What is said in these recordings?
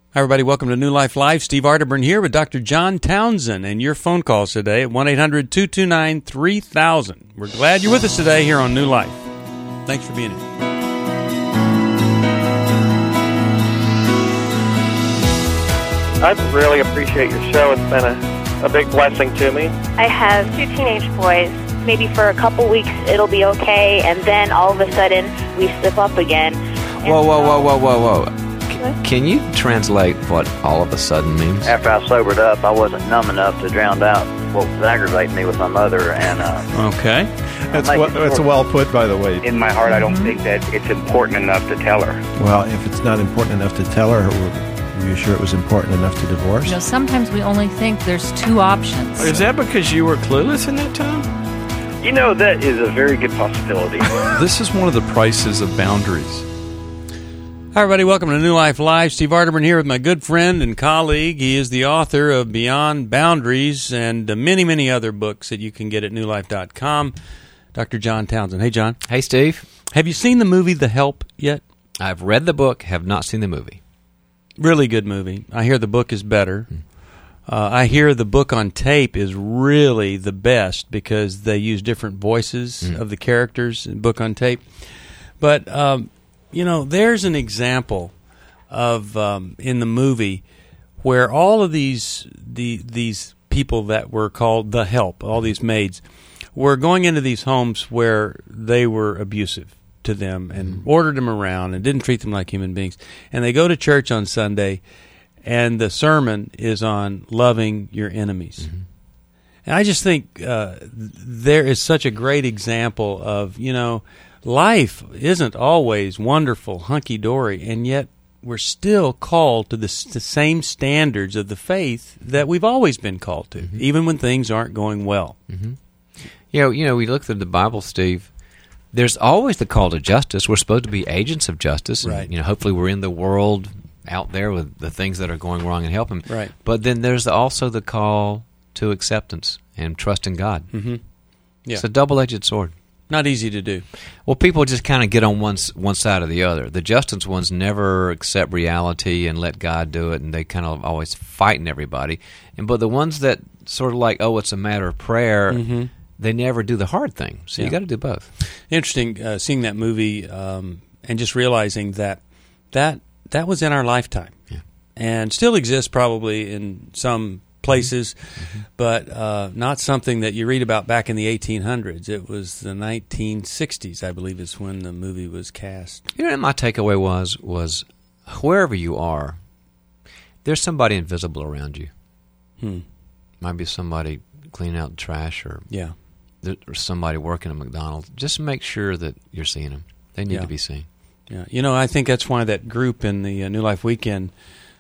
Hi, everybody. Welcome to New Life Live. Steve Arterburn here with Dr. John Townsend and your phone calls today at 1-800-229-3000. We're glad you're with us today here on New Life. Thanks for being here. I really appreciate your show. It's been a big blessing to me. I have 2 teenage boys. Maybe for a couple weeks it'll be okay, and then all of a sudden we slip up again. Whoa. Can you translate what all of a sudden means? After I sobered up, I wasn't numb enough to drown out what was aggravating me with my mother. And Okay. That's well put, by the way. In my heart, I don't think that it's important enough to tell her. Well, if it's not important enough to tell her, were you sure it was important enough to divorce? You know, sometimes we only think there's 2 options. Is that because you were clueless in that time? You know, that is a very good possibility. This is one of the prices of boundaries. Hi, everybody. Welcome to New Life Live. Steve Arterburn here with my good friend and colleague. He is the author of Beyond Boundaries and many, many other books that you can get at newlife.com. Dr. John Townsend. Hey, John. Hey, Steve. Have you seen the movie The Help yet? I've read the book, have not seen the movie. Really good movie. I hear the book is better. I hear the book on tape is really the best because they use different voices of the characters in book on tape. But, you know, there's an example of in the movie where all of these people that were called The Help, all these maids, were going into these homes where they were abusive to them and ordered them around and didn't treat them like human beings. And they go to church on Sunday, and the sermon is on loving your enemies. And I just think there is such a great example of, you know, life isn't always wonderful, hunky-dory, and yet we're still called to the same standards of the faith that we've always been called to, even when things aren't going well. You know, we look through the Bible, Steve. There's always the call to justice. We're supposed to be agents of justice. Right. And, you know, hopefully we're in the world out there with the things that are going wrong and help them. Right. But then there's also the call to acceptance and trust in God. Yeah. It's a double-edged sword. Not easy to do. Well, people just kind of get on one side or the other. The justice ones never accept reality and let God do it, and they kind of always fighting everybody. But the ones that sort of like, oh, it's a matter of prayer, they never do the hard thing. So you got to do both. Interesting seeing that movie and just realizing that was in our lifetime, and still exists probably in some places, but not something that you read about back in the 1800s. It was the 1960s, I believe, is when the movie was cast. You know what my takeaway was wherever you are, there's somebody invisible around you. Might be somebody cleaning out the trash, or there's somebody working at McDonald's. Just make sure that you're seeing them. They need to be seen. Yeah, you know, I think that's why that group in the New Life Weekend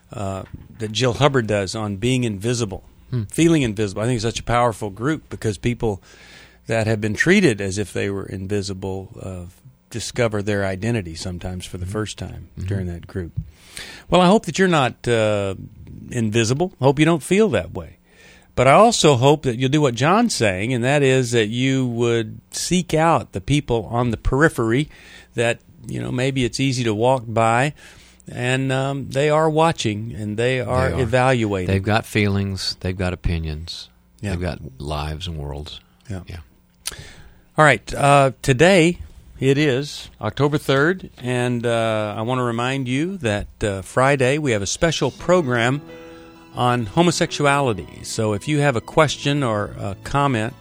that Jill Hubbard does on being invisible, feeling invisible. I think it's such a powerful group because people that have been treated as if they were invisible discover their identity sometimes for the first time during that group. Well, I hope that you're not invisible. I hope you don't feel that way. But I also hope that you'll do what John's saying, and that is that you would seek out the people on the periphery that, you know, maybe it's easy to walk by, and they are watching, and they are evaluating. They've got feelings. They've got opinions. They've got lives and worlds. Yeah. All right. Today it is October 3rd, and I want to remind you that Friday we have a special program on homosexuality. So if you have a question or a comment,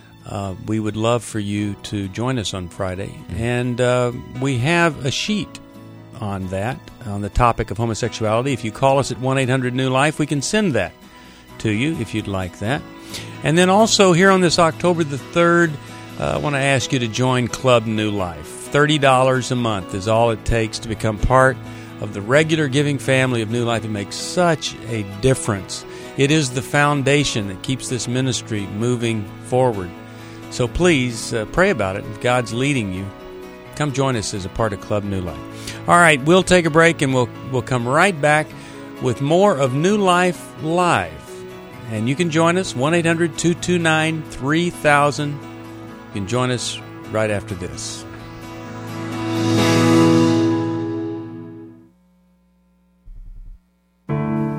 we would love for you to join us on Friday. And we have a sheet on that, on the topic of homosexuality. If you call us at 1-800-NEW-LIFE, we can send that to you if you'd like that. And then also here on this October the 3rd, I want to ask you to join Club New Life. $30 a month is all it takes to become part of the regular giving family of New Life. It makes such a difference. It is the foundation that keeps this ministry moving forward. So please pray about it. If God's leading you, come join us as a part of Club New Life. All right, we'll take a break, and we'll come right back with more of New Life Live. And you can join us, 1-800-229-3000. You can join us right after this.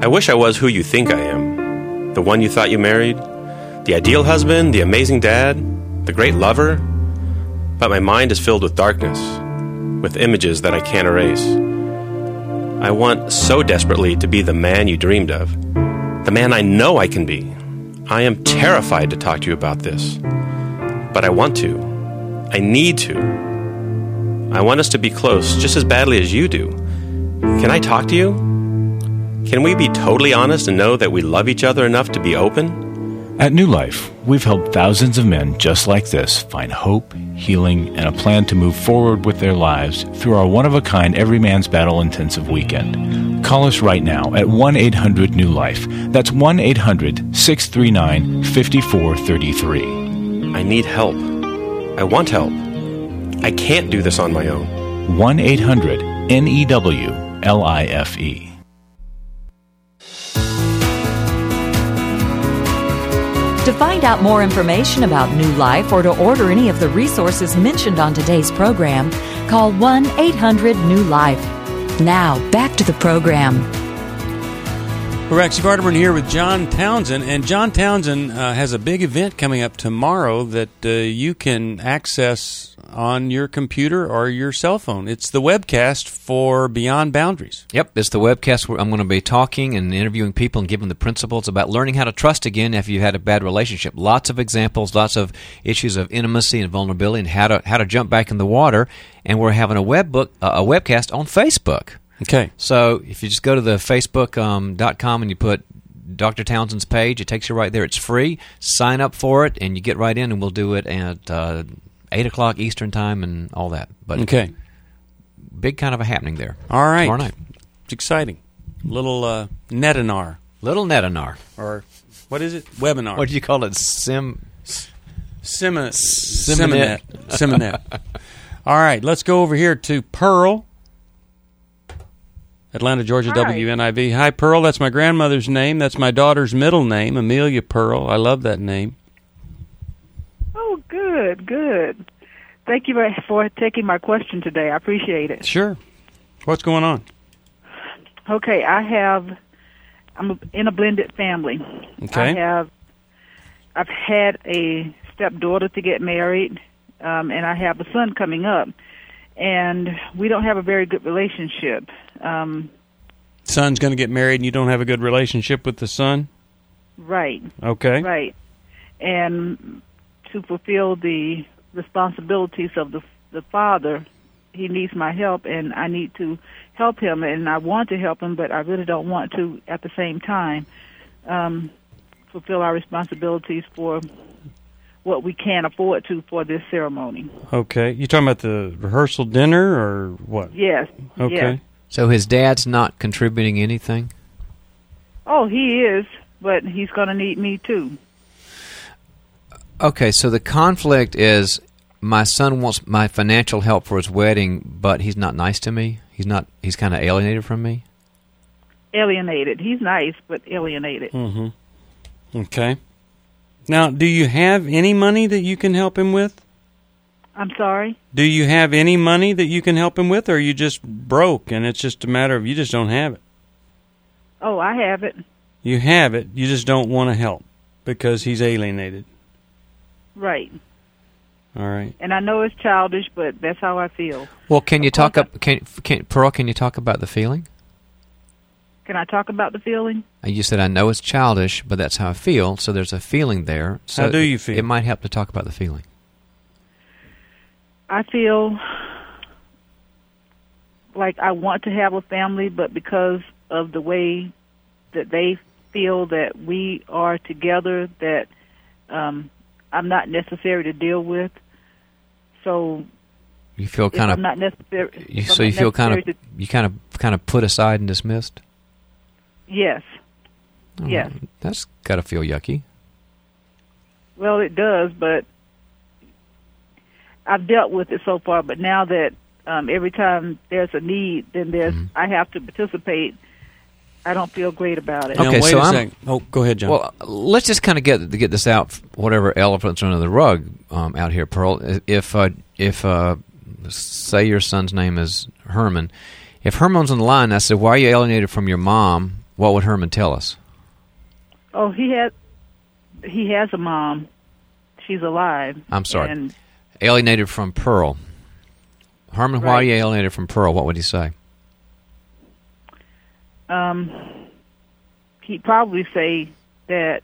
I wish I was who you think I am. The one you thought you married. The ideal husband, the amazing dad, the great lover. But my mind is filled with darkness, with images that I can't erase. I want so desperately to be the man you dreamed of. The man I know I can be. I am terrified to talk to you about this. But I want to. I need to. I want us to be close just as badly as you do. Can I talk to you? Can we be totally honest and know that we love each other enough to be open? At New Life, we've helped thousands of men just like this find hope, healing, and a plan to move forward with their lives through our one-of-a-kind Every Man's Battle intensive weekend. Call us right now at 1-800-NEW-LIFE. That's 1-800-639-5433. I need help. I want help. I can't do this on my own. 1-800-NEWLIFE. To find out more information about New Life or to order any of the resources mentioned on today's program, call 1-800-NEW-LIFE. Now, back to the program. We're back. Steve Arterburn here with John Townsend. And John Townsend has a big event coming up tomorrow that you can access on your computer or your cell phone. It's the webcast for Beyond Boundaries. Yep, it's the webcast where I'm going to be talking and interviewing people and giving the principles about learning how to trust again if you had a bad relationship. Lots of examples, lots of issues of intimacy and vulnerability and how to jump back in the water. And we're having a webcast on Facebook. Okay. So if you just go to the facebook.com and you put Dr. Townsend's page, it takes you right there. It's free. Sign up for it, and you get right in, and we'll do it at 8 o'clock Eastern Time and all that. But okay. Big kind of a happening there. All right. Tomorrow night. It's exciting. Little Netinar. Little Netinar. Or what is it? Webinar. What do you call it? Simonet. All right. Let's go over here to Pearl. Atlanta, Georgia, Hi. WNIV. Hi, Pearl. That's my grandmother's name. That's my daughter's middle name, Amelia Pearl. I love that name. Oh, good. Thank you for taking my question today. I appreciate it. Sure. What's going on? Okay, I'm in a blended family. Okay. I've had a stepdaughter to get married, and I have a son coming up, and we don't have a very good relationship. Son's going to get married and you don't have a good relationship with the son? Right. Okay. Right. And to fulfill the responsibilities of the father, he needs my help, and I need to help him, and I want to help him, but I really don't want to, at the same time, fulfill our responsibilities for what we can afford to for this ceremony. Okay. You talking about the rehearsal dinner or what? Yes. Okay. Yes. So his dad's not contributing anything? Oh, he is, but he's going to need me too. Okay, so the conflict is my son wants my financial help for his wedding, but he's not nice to me. He's kind of alienated from me. Alienated. He's nice, but alienated. Mm-hmm. Okay. Now, do you have any money that you can help him with? I'm sorry? Do you have any money that you can help him with, or are you just broke and it's just a matter of you just don't have it? Oh, I have it. You have it, you just don't want to help because he's alienated. Right. All right. And I know it's childish, but that's how I feel. Well, can you talk Pearl, can you talk about the feeling? Can I talk about the feeling? You said, I know it's childish, but that's how I feel, so there's a feeling there. So how do you feel? It might help to talk about the feeling. I feel like I want to have a family, but because of the way that they feel that we are together, that I'm not necessary to deal with. So you feel kind of not necessary. So you feel kind of put aside and dismissed. Yes. Oh, yes. That's got to feel yucky. Well, it does, but I've dealt with it so far. But now that every time there's a need, then I have to participate. I don't feel great about it. Okay, now, wait a second. Oh, go ahead, John. Well, let's just kind of get this out. Whatever elephants are under the rug out here, Pearl. If say your son's name is Herman, if Herman's on the line, I said, "Why are you alienated from your mom? what would Herman tell us? Oh, he has a mom. She's alive. I'm sorry. And alienated from Pearl. Herman, why are you alienated from Pearl? What would he say? He'd probably say that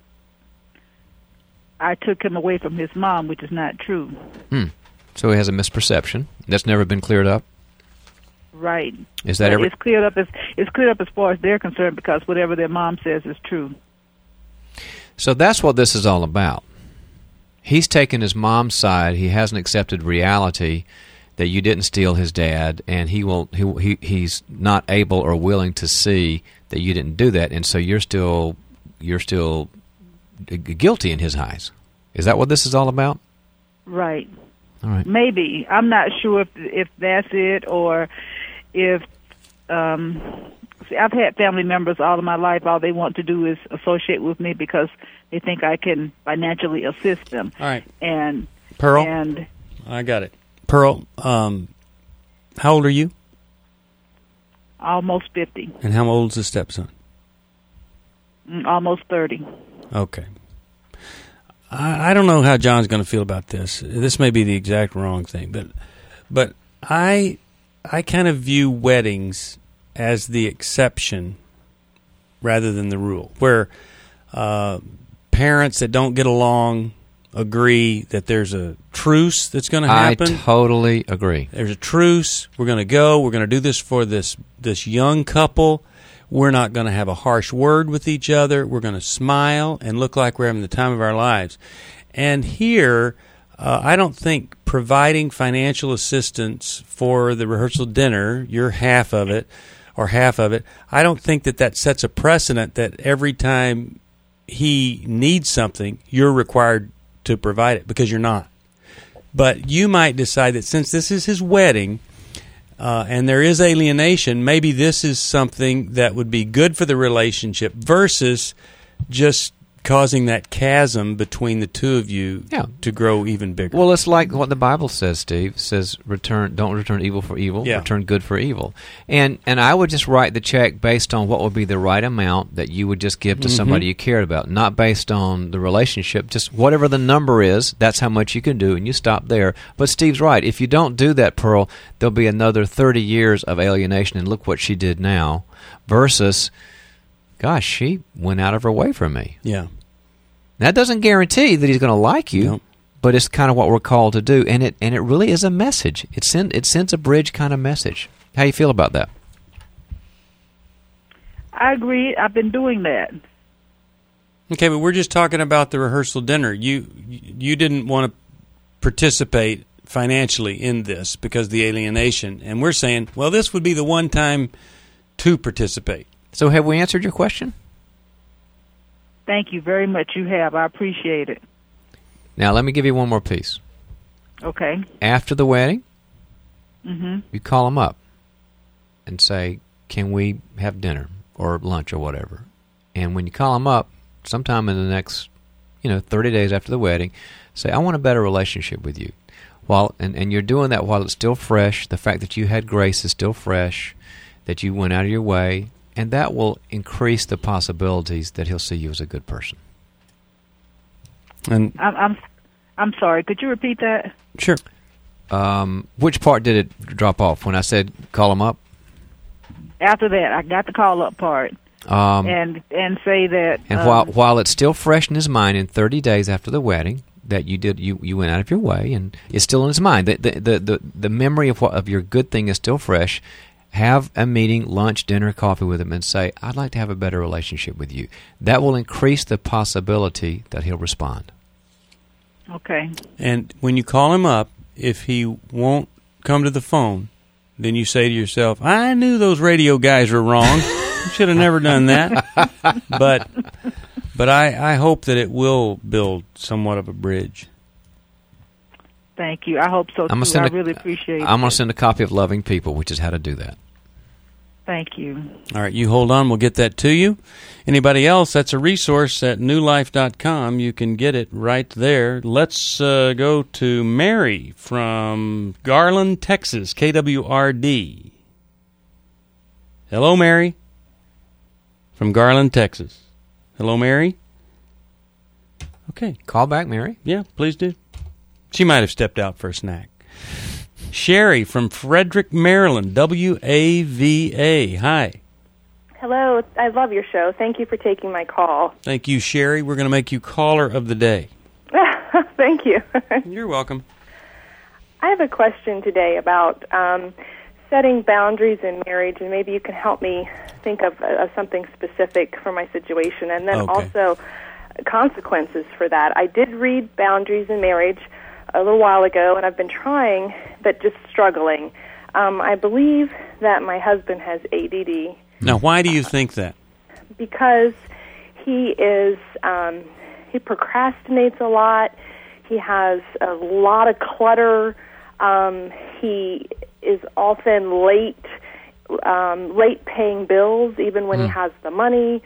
I took him away from his mom, which is not true. So he has a misperception. That's never been cleared up? Right. Is that it's cleared up as far as they're concerned, because whatever their mom says is true. So that's what this is all about. He's taken his mom's side. He hasn't accepted reality that you didn't steal his dad, and he's not able or willing to see that you didn't do that, and so you're still guilty in his eyes. Is that what this is all about? Right. All right. Maybe. I'm not sure if that's it, or if I've had family members all of my life. All they want to do is associate with me because they think I can financially assist them. All right. And Pearl, and I got it. Pearl, how old are you? Almost 50. And how old is the stepson? Almost 30. Okay. I don't know how John's going to feel about this. This may be the exact wrong thing, but I kind of view weddings as the exception rather than the rule, where parents that don't get along agree that there's a truce that's going to happen. I totally agree. There's a truce. We're going to go. We're going to do this for this young couple. We're not going to have a harsh word with each other. We're going to smile and look like we're having the time of our lives. And here, I don't think providing financial assistance for the rehearsal dinner, your half of it, I don't think that sets a precedent that every time he needs something, you're required to provide it, because you're not. But you might decide that since this is his wedding, and there is alienation, maybe this is something that would be good for the relationship versus just causing that chasm between the two of you to grow even bigger. Well, it's like what the Bible says, Steve. It says, don't return evil for evil, Yeah. return good for evil. And I would just write the check based on what would be the right amount that you would just give to somebody you cared about, not based on the relationship. Just whatever the number is, that's how much you can do, and you stop there. But Steve's right. If you don't do that, Pearl, there'll be another 30 years of alienation, and look what she did now, versus, gosh, she went out of her way for me. Yeah. That doesn't guarantee that he's going to like you, Nope. but it's kind of what we're called to do, and it really is a message. It sends a bridge kind of message. How do you feel about that? I agree. I've been doing that. Okay, but we're just talking about the rehearsal dinner. You didn't want to participate financially in this because of the alienation, and we're saying, well, this would be the one time to participate. So have we answered your question? Thank you very much. You have. I appreciate it. Now, let me give you one more piece. Okay. After the wedding, Mm-hmm. you call him up and say, can we have dinner or lunch or whatever? And when you call him up, sometime in the next 30 days after the wedding, say, I want a better relationship with you. And you're doing that while it's still fresh. The fact that you had grace is still fresh, that you went out of your way, and that will increase the possibilities that he'll see you as a good person. And I'm sorry. Could you repeat that? Sure. Which part did it drop off when I said call him up? After that, I got the call up part, and say that. And while it's still fresh in his mind, in 30 days after the wedding, that you went out of your way, and it's still in his mind. The memory of your good thing is still fresh. Have a meeting, lunch, dinner, coffee with him, and say, I'd like to have a better relationship with you. That will increase the possibility that he'll respond. Okay. And when you call him up, if he won't come to the phone, then you say to yourself, I knew those radio guys were wrong. Should have never done that. But I hope that it will build somewhat of a bridge. Thank you. I hope so, too. I really appreciate it. I'm going to send a copy of Loving People, which is how to do that. Thank you. All right, you hold on. We'll get that to you. Anybody else, that's a resource at newlife.com. You can get it right there. Let's go to Mary from Garland, Texas, KWRD. Hello, Mary. from Garland, Texas. Hello, Mary. Okay. Call back, Mary. Yeah, please do. She might have stepped out for a snack. Sherry from Frederick, Maryland, WAVA. Hi. Hello. I love your show. Thank you for taking my call. Thank you, Sherry. We're going to make you caller of the day. Thank you. You're welcome. I have a question today about setting boundaries in marriage, and maybe you can help me think of something specific for my situation, and then also consequences for that. I did read Boundaries in Marriage a little while ago, and I've been trying, but just struggling. I believe that my husband has ADD. Now, why do you think that? Because he procrastinates a lot. He has a lot of clutter. He is often late paying bills, even when he has the money.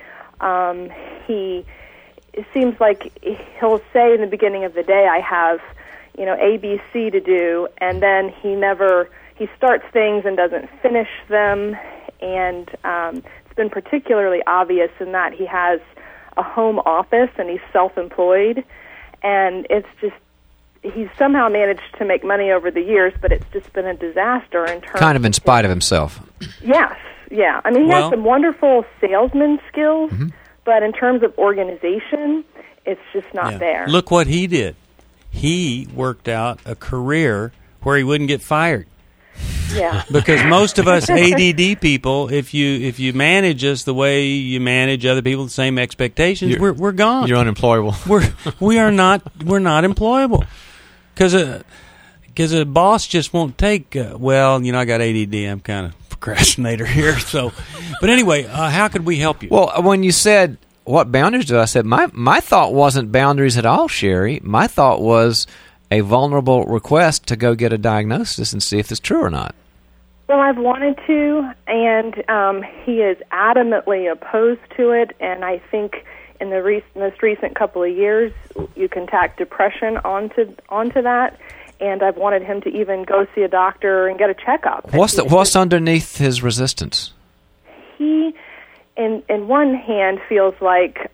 It seems like he'll say in the beginning of the day, I have, A, B, C to do, and then he starts things and doesn't finish them, and it's been particularly obvious in that he has a home office and he's self-employed, and it's just, he's somehow managed to make money over the years, but it's just been a disaster in terms kind of in spite of himself. Yes, yeah. I mean, he has some wonderful salesman skills, but in terms of organization, it's just not there. Look what he did. He worked out a career where he wouldn't get fired. Yeah. Because most of us ADD people, if you manage us the way you manage other people, the same expectations, we're gone. You're unemployable. We're not employable. Because a boss just won't take. I got ADD. I'm kind of procrastinator here. So, but anyway, how could we help you? Well, when you said what boundaries do, I said my thought wasn't boundaries at all, Sherry. My thought was a vulnerable request to go get a diagnosis and see if it's true or not. Well, I've wanted to, and he is adamantly opposed to it, and I think in the most recent couple of years, you can tack depression onto that, and I've wanted him to even go see a doctor and get a checkup. What's underneath his resistance? He, in one hand, feels like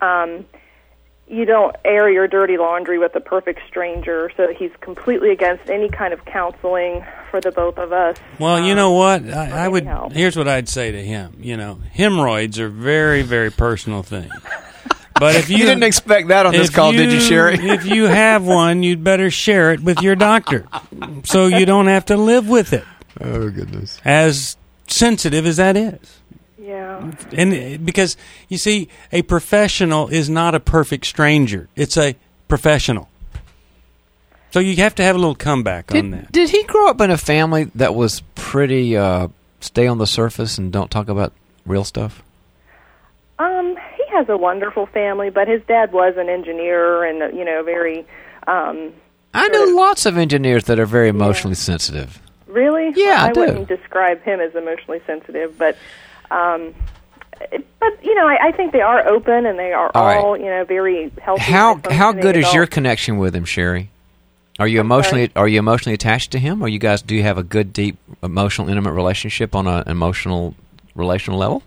you don't air your dirty laundry with a perfect stranger, so he's completely against any kind of counseling for the both of us. Well, you know what? I would. Here's what I'd say to him. Hemorrhoids are very, very personal things. But if you didn't expect that on this call, did you, Sherry? If you have one, you'd better share it with your doctor, so you don't have to live with it. Oh goodness! As sensitive as that is. Yeah. And because, you see, a professional is not a perfect stranger. It's a professional. So you have to have a little comeback on that. Did he grow up in a family that was pretty stay on the surface and don't talk about real stuff? He has a wonderful family, but his dad was an engineer and, very... I know lots of engineers that are very emotionally sensitive. Really? Yeah, I do. Wouldn't describe him as emotionally sensitive, but I think they are open and they are all very healthy. How good is your connection with him, Sherry? Are you emotionally attached to him? Or do you have a good, deep, emotional, intimate relationship on an emotional, relational level?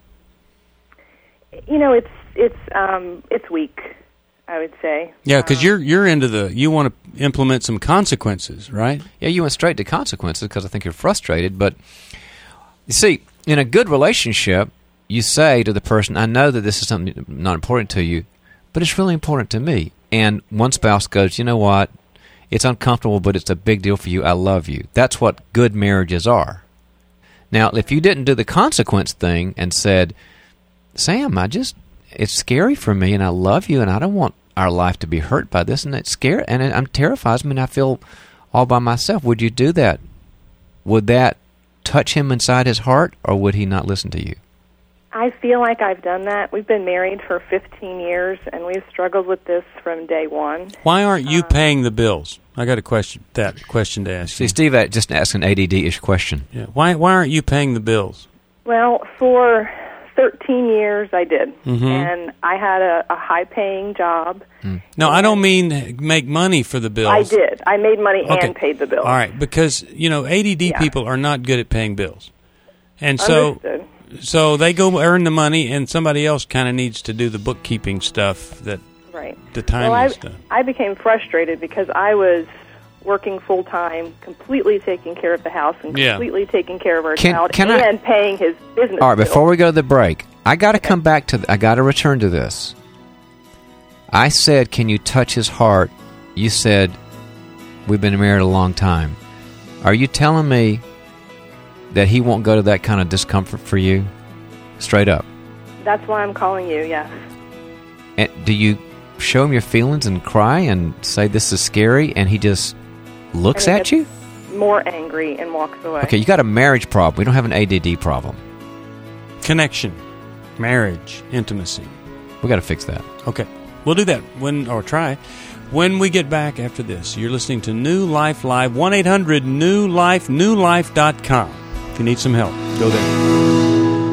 It's weak, I would say. Yeah, because you're into you want to implement some consequences, right? Yeah, you went straight to consequences because I think you're frustrated. But you see, in a good relationship, you say to the person, I know that this is something not important to you, but it's really important to me. And one spouse goes, you know what? It's uncomfortable, but it's a big deal for you. I love you. That's what good marriages are. Now, if you didn't do the consequence thing and said, Sam, it's scary for me, and I love you, and I don't want our life to be hurt by this, and it's scary, and it terrifies me, and I feel all by myself. Would you do that? Would that touch him inside his heart, or would he not listen to you? I feel like I've done that. We've been married for 15 years, and we've struggled with this from day one. Why aren't you paying the bills? I got a question to ask See, you. Steve just asked an ADD-ish question. Yeah. Why aren't you paying the bills? Well, for 13 years I did, Mm-hmm. and I had a high-paying job. No, I don't mean make money for the bills. I did. I made money and paid the bills. All right, because, ADD people are not good at paying bills. And so, Understood. So they go earn the money, and somebody else kind of needs to do the bookkeeping stuff, that Right. the timely stuff. I became frustrated because I was working full-time, completely taking care of the house and completely taking care of our child and paying his business All right, bills. before we go to the break, I got to come back to, I got to return to this. I said, can you touch his heart? You said, we've been married a long time. Are you telling me that he won't go to that kind of discomfort for you? Straight up. That's why I'm calling you, yes. And do you show him your feelings and cry and say this is scary, and he just looks And he at you? gets more angry and walks away. Okay, you got a marriage problem. We don't have an ADD problem. Connection, marriage, intimacy. We got to fix that. Okay. We'll do that try. When we get back after this, you're listening to New Life Live, 1-800-NEW-LIFE, newlife.com. If you need some help, go there.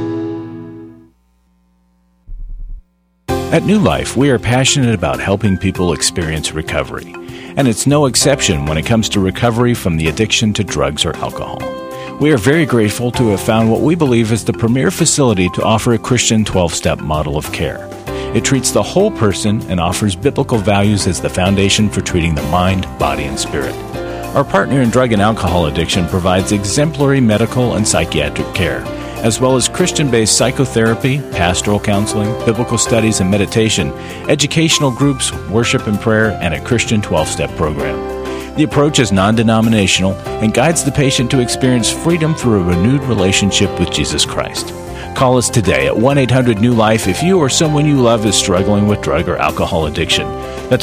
At New Life, we are passionate about helping people experience recovery. And it's no exception when it comes to recovery from the addiction to drugs or alcohol. We are very grateful to have found what we believe is the premier facility to offer a Christian 12-step model of care. It treats the whole person and offers biblical values as the foundation for treating the mind, body, and spirit. Our partner in drug and alcohol addiction provides exemplary medical and psychiatric care, as well as Christian-based psychotherapy, pastoral counseling, biblical studies and meditation, educational groups, worship and prayer, and a Christian 12-step program. The approach is non-denominational and guides the patient to experience freedom through a renewed relationship with Jesus Christ. Call us today at 1-800-NEW-LIFE if you or someone you love is struggling with drug or alcohol addiction. That's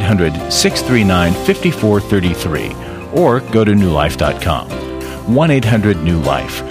1-800-639-5433, or go to newlife.com. 1-800-NEW-LIFE,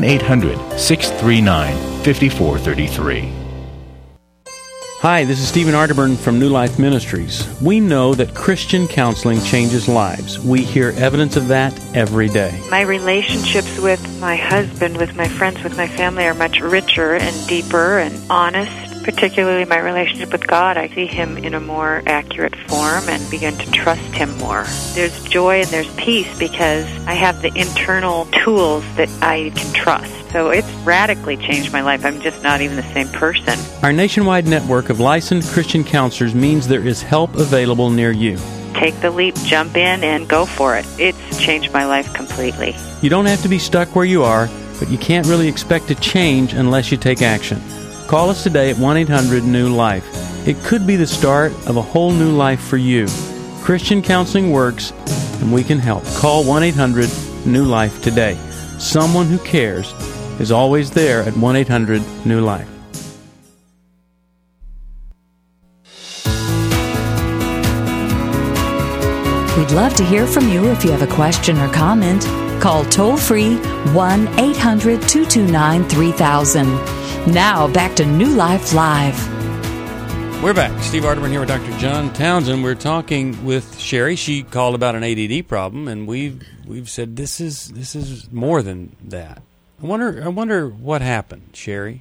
1-800-639-5433. Hi, this is Stephen Arterburn from New Life Ministries. We know that Christian counseling changes lives. We hear evidence of that every day. My relationships with my husband, with my friends, with my family are much richer and deeper and honest. Particularly my relationship with God, I see Him in a more accurate form and begin to trust Him more. There's joy and there's peace because I have the internal tools that I can trust. So it's radically changed my life. I'm just not even the same person. Our nationwide network of licensed Christian counselors means there is help available near you. Take the leap, jump in, and go for it. It's changed my life completely. You don't have to be stuck where you are, but you can't really expect to change unless you take action. Call us today at 1-800-NEW-LIFE. It could be the start of a whole new life for you. Christian counseling works, and we can help. Call 1-800-NEW-LIFE today. Someone who cares is always there at 1-800-NEW-LIFE. We'd love to hear from you if you have a question or comment. Call toll-free 1-800-229-3000. Now, back to New Life Live. We're back. Steve Arterburn here with Dr. John Townsend. We're talking with Sherry. She called about an ADD problem, and we've said this is more than that. I wonder what happened, Sherry.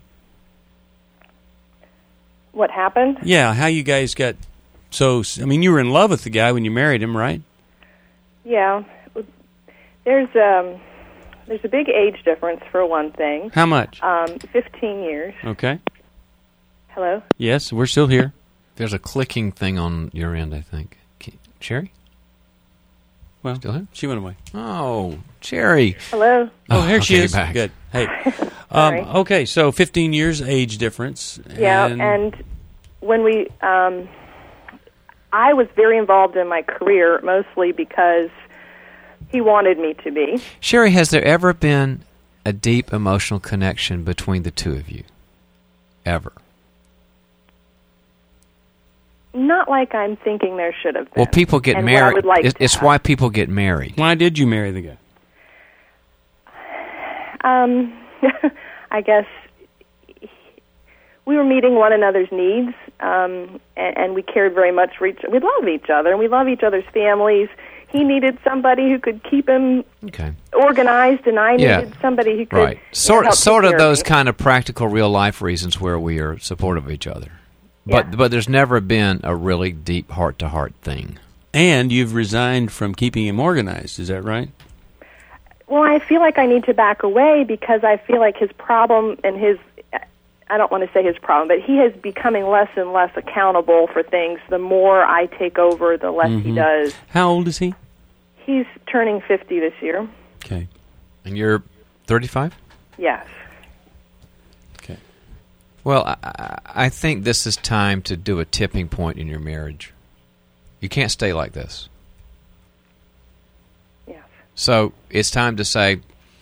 What happened? Yeah, how you guys got so... I mean, you were in love with the guy when you married him, right? Yeah. There's a big age difference for one thing. How much? 15 years. Okay. Hello? Yes, we're still here. There's a clicking thing on your end, I think. Sherry? Well, still here? She went away. Oh, Sherry. Hello? Oh, here she is. Back. Good. Hey. Okay, so 15 years age difference. Yeah, and when we... I was very involved in my career, mostly because he wanted me to be. Sherry, has there ever been a deep emotional connection between the two of you? Ever? Not like I'm thinking there should have been. Well, people get and married. I would like it's why people get married. Why did you marry the guy? I guess we were meeting one another's needs, and we cared very much for we love each other, and we love each other's families. He needed somebody who could keep him organized, and I needed somebody who could sort help of those kind of practical, real life reasons where we are supportive of each other. But there's never been a really deep heart to heart thing. And you've resigned from keeping him organized. Is that right? Well, I feel like I need to back away because I feel like his problem and I don't want to say his problem, but he is becoming less and less accountable for things. The more I take over, the less he does. How old is he? He's turning 50 this year. Okay. And you're 35? Yes. Okay. Well, I think this is time to do a tipping point in your marriage. You can't stay like this. Yes. So it's time to say,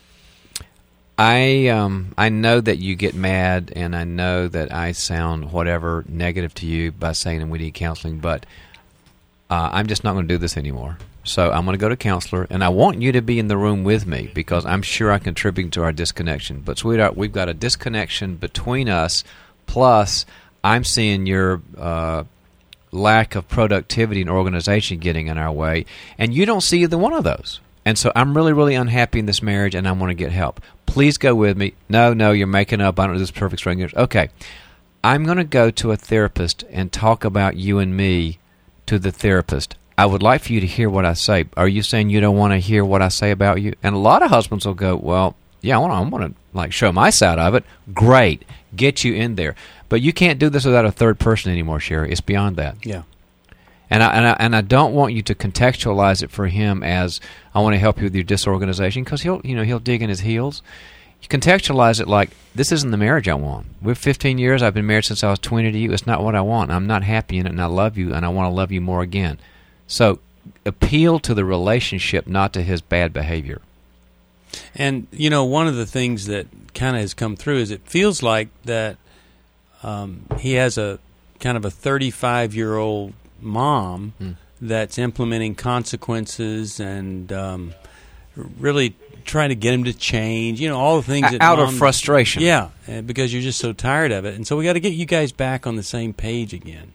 I know that you get mad, and I know that I sound whatever negative to you by saying we need counseling, but I'm just not going to do this anymore. So I'm going to go to a counselor, and I want you to be in the room with me because I'm sure I contribute to our disconnection. But, sweetheart, we've got a disconnection between us, plus I'm seeing your lack of productivity and organization getting in our way, and you don't see either one of those. And so I'm really, really unhappy in this marriage, and I want to get help. Please go with me. No, you're making up. I don't do this perfect strangers. Okay. I'm going to go to a therapist and talk about you and me to the therapist. I would like for you to hear what I say. Are you saying you don't want to hear what I say about you? And a lot of husbands will go, well, yeah, I want to show my side of it. Great. Get you in there. But you can't do this without a third person anymore, Sherry. It's beyond that. Yeah. And I don't want you to contextualize it for him as I want to help you with your disorganization because he'll dig in his heels. You contextualize it like this isn't the marriage I want. We're 15 years. I've been married since I was 20 to you. It's not what I want. I'm not happy in it, and I love you, and I want to love you more again. So appeal to the relationship, not to his bad behavior. And one of the things that kind of has come through is it feels like that he has a kind of a 35-year-old mom that's implementing consequences and really trying to get him to change. All the things that out of frustration. Yeah, because you're just so tired of it, and so we got to get you guys back on the same page again.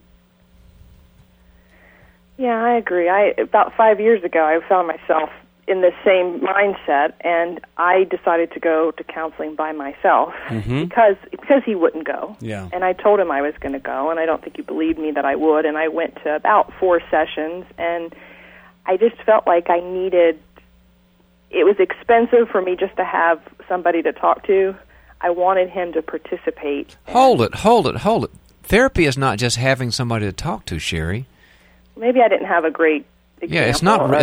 Yeah, I agree. About 5 years ago, I found myself in the same mindset, and I decided to go to counseling by myself because he wouldn't go. Yeah. And I told him I was going to go, and I don't think he believed me that I would, and I went to about 4 sessions, and I just felt like it was expensive for me just to have somebody to talk to. I wanted him to participate. Hold it. Therapy is not just having somebody to talk to, Sherry. Maybe I didn't have a great example. Yeah,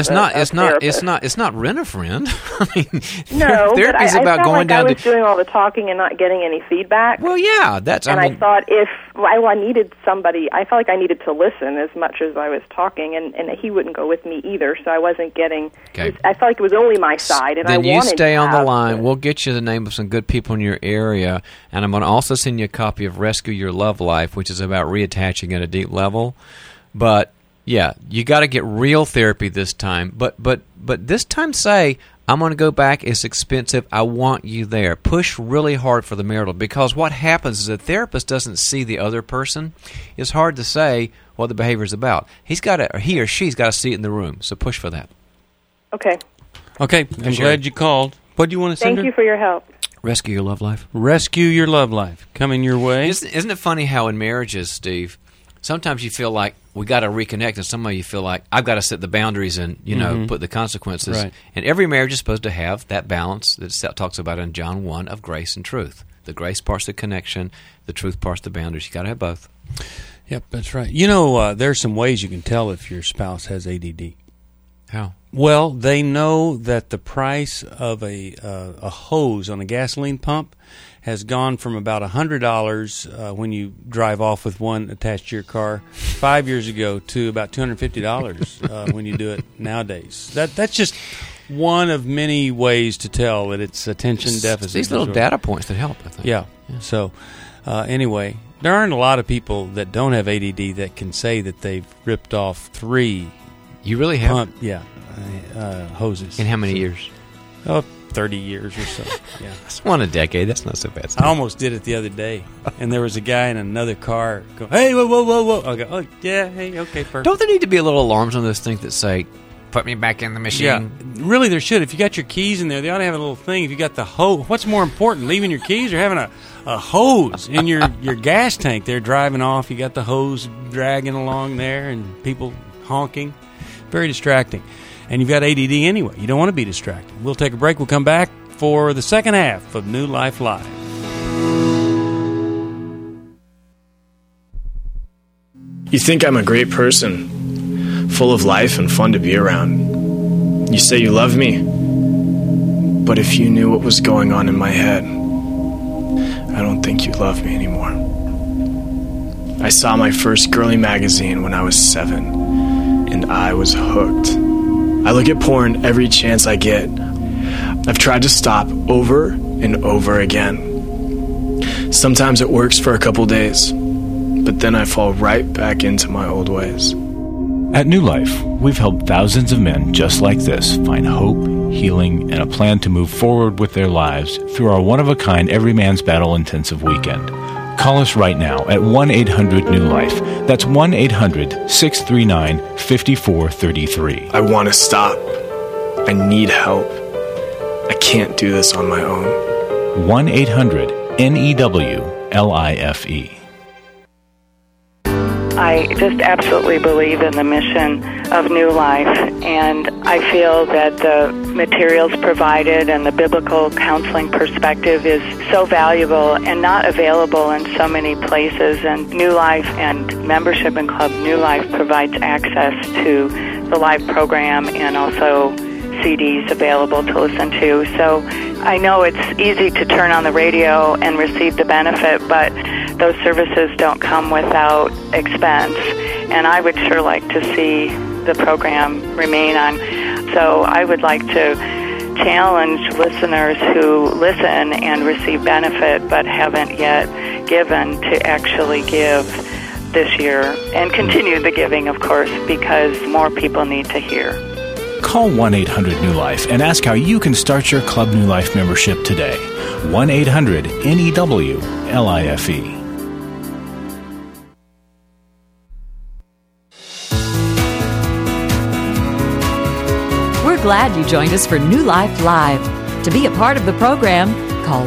it's not rent-a-friend. I mean, no, therapy's but about I felt going like down I was doing all the talking and not getting any feedback. Well, yeah, I thought I needed somebody. I felt like I needed to listen as much as I was talking, and he wouldn't go with me either, so I wasn't getting. Okay. I felt like it was only my side, and then I wanted. Then you stay to on the have line. We'll get you the name of some good people in your area, and I'm going to also send you a copy of Rescue Your Love Life, which is about reattaching at a deep level, but. Yeah, you got to get real therapy this time. But this time say, I'm going to go back. It's expensive. I want you there. Push really hard for the marital because what happens is a therapist doesn't see the other person. It's hard to say what the behavior is about. He or she's got to see it in the room. So push for that. Okay. Okay, I'm glad you called. What do you want to send her? Thank you for your help. Rescue Your Love Life. Rescue Your Love Life. Coming your way. Isn't it funny how in marriages, Steve, sometimes you feel like we got to reconnect, and some of you feel like I've got to set the boundaries and put the consequences. Right. And every marriage is supposed to have that balance that it talks about in John 1 of grace and truth. The grace part's the connection, the truth part's the boundaries. You got to have both. Yep, that's right. There's some ways you can tell if your spouse has ADD. How? Well, they know that the price of a hose on a gasoline pump has gone from about $100 when you drive off with one attached to your car 5 years ago to about $250 when you do it nowadays. That's just one of many ways to tell that it's attention deficit. These little data points that help, I think. Yeah. So anyway, there aren't a lot of people that don't have ADD that can say that they've ripped off 3. You really have? Hoses. In how many years? 30 years or so. Yeah. That's one a decade. That's not so bad. I almost did it the other day, and there was a guy in another car going, "Hey, whoa!" I go, "Oh, yeah, hey, okay, perfect." Don't there need to be a little alarms on those things that say, "Put me back in the machine"? Yeah, really, there should. If you got your keys in there, they ought to have a little thing. If you got the hose, what's more important, leaving your keys or having a hose in your gas tank? They're driving off. You got the hose dragging along there, and people honking. Very distracting. And you've got ADD anyway. You don't want to be distracted. We'll take a break. We'll come back for the second half of New Life Live. You think I'm a great person, full of life and fun to be around. You say you love me, but if you knew what was going on in my head, I don't think you love me anymore. I saw my first girly magazine when I was 7, and I was hooked. I look at porn every chance I get. I've tried to stop over and over again. Sometimes it works for a couple days, but then I fall right back into my old ways. At New Life, we've helped thousands of men just like this find hope, healing, and a plan to move forward with their lives through our one-of-a-kind Every Man's Battle intensive weekend. Call us right now at 1-800-NEW-LIFE. That's 1-800-639-5433. I want to stop. I need help. I can't do this on my own. 1-800-NEWLIFE. I just absolutely believe in the mission of New Life, and I feel that the materials provided and the biblical counseling perspective is so valuable and not available in so many places. And New Life and membership in Club New Life provides access to the live program and also CDs available to listen to. So I know it's easy to turn on the radio and receive the benefit, but those services don't come without expense, and I would sure like to see the program remain on. So I would like to challenge listeners who listen and receive benefit but haven't yet given to actually give this year, and continue the giving, of course, because more people need to hear. Call 1-800-NEW-LIFE and ask how you can start your Club New Life membership today. 1-800-NEWLIFE. We're glad you joined us for New Life Live. To be a part of the program, call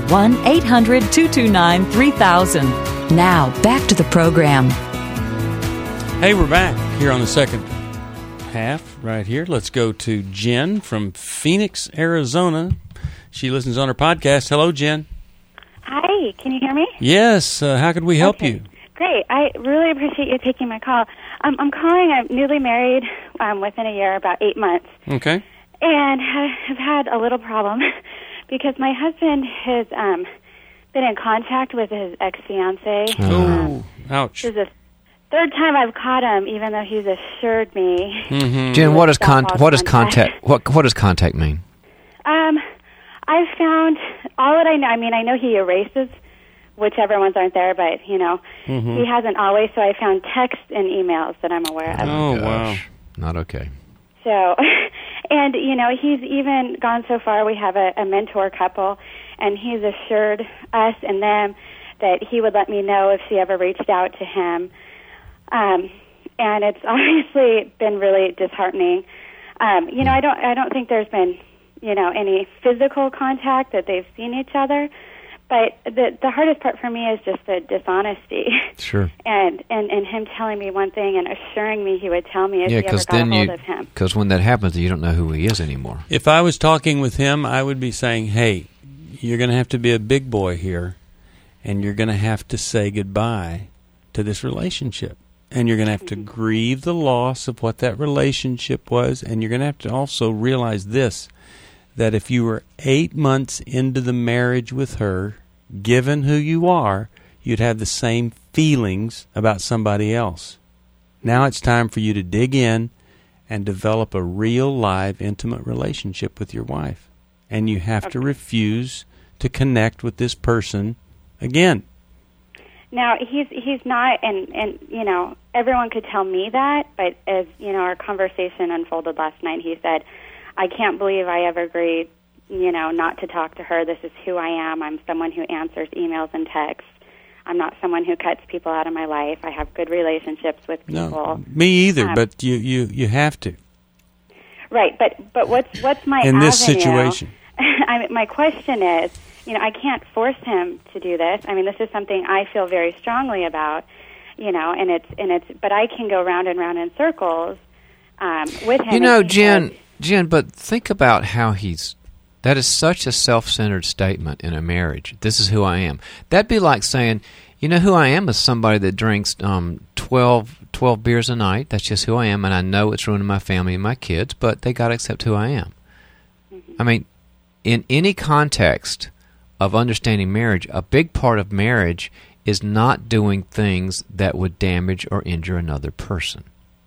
1-800-229-3000. Now, back to the program. Hey, we're back here on the second half right here. Let's go to Jen from Phoenix, Arizona. She listens on her podcast. Hello, Jen. Hi, can you hear me? Yes. How could we help you? Great. I really appreciate you taking my call. I'm calling. I'm newly married within a year, about 8 months. Okay. And I've had a little problem because my husband has been in contact with his ex-fiancée. Oh, ouch. This is the third time I've caught him, even though he's assured me. Mm-hmm. Jen, what does contact mean? I've found all that I know. I mean, I know he erases whichever ones aren't there, but he hasn't always. So I found texts and emails that I'm aware of. Oh, wow. Not okay. So, and he's even gone so far. We have a mentor couple, and he's assured us and them that he would let me know if she ever reached out to him. And it's obviously been really disheartening. I don't think there's been, any physical contact that they've seen each other. But the hardest part for me is just the dishonesty. Sure. And him telling me one thing and assuring me he would tell me if he ever got a hold of him. Because when that happens, you don't know who he is anymore. If I was talking with him, I would be saying, hey, you're going to have to be a big boy here, and you're going to have to say goodbye to this relationship. And you're going to have to grieve the loss of what that relationship was, and you're going to have to also realize this, that if you were 8 months into the marriage with her, given who you are, you'd have the same feelings about somebody else. Now it's time for you to dig in and develop a real, live, intimate relationship with your wife. And you have to refuse to connect with this person again. Now, he's not, and everyone could tell me that, but as, our conversation unfolded last night, he said, I can't believe I ever agreed, not to talk to her. This is who I am. I'm someone who answers emails and texts. I'm not someone who cuts people out of my life. I have good relationships with people. No, me either, but you have to. Right, but what's my in avenue? This situation? My question is, I can't force him to do this. I mean, this is something I feel very strongly about, and it's but I can go round and round in circles with him. Jen, Jen, but think about how that is such a self-centered statement in a marriage. This is who I am. That'd be like saying, you know, who I am is somebody that drinks 12 beers a night. That's just who I am, and I know it's ruining my family and my kids, but they got to accept who I am. I mean, in any context of understanding marriage, a big part of marriage is not doing things that would damage or injure another person.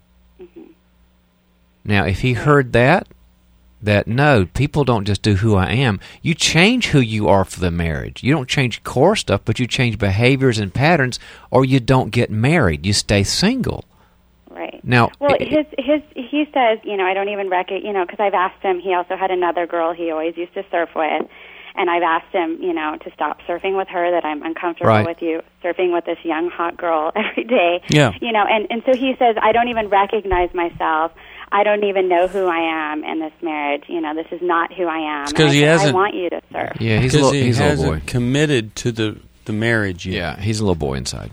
Now, if he heard that no, people don't just do who I am. You change who you are for the marriage. You don't change core stuff, but you change behaviors and patterns, or you don't get married. You stay single. Right. Now, well, he says, you know, I don't even recognize, you know, because I've asked him. He also had another girl he always used to surf with, and I've asked him, you know, to stop surfing with her. That I'm uncomfortable with you surfing with this young hot girl every day. Yeah. You know, and so he says, I don't even recognize myself. I don't even know who I am in this marriage. You know, this is not who I am. Because he hasn't. I want you to surf. Yeah, he's a little boy. Committed to the marriage yet. Yeah, he's a little boy inside.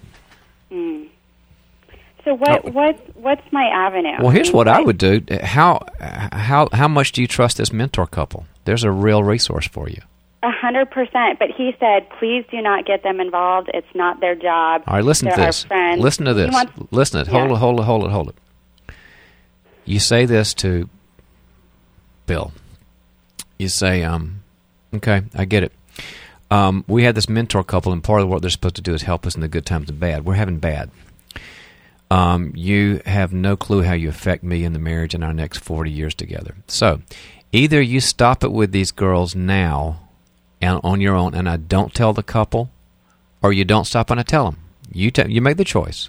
So what's my avenue? Well, here's what I would do. How much do you trust this mentor couple? There's a real resource for you. 100%. But he said, please do not get them involved. It's not their job. All right, listen to this. Listen to this. Listen to it. Yeah. Hold it. You say this to Bill. You say, okay, I get it. We had this mentor couple, and part of what they're supposed to do is help us in the good times and bad. We're having bad. You have no clue how you affect me in the marriage in our next 40 years together. So, either you stop it with these girls now and on your own, and I don't tell the couple, or you don't stop and I tell them. You make the choice.